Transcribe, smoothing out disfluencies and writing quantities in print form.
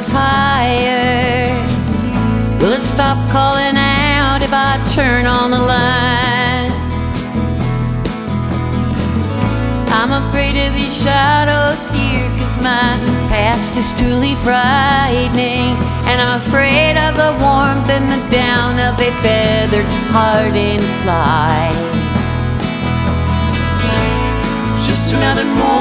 us higher? Will it stop calling out if I turn on the light? I'm afraid of these shadows here, 'cause my past is truly frightening, and I'm afraid of the warmth and the down of a feathered hardened fly. It's just another morning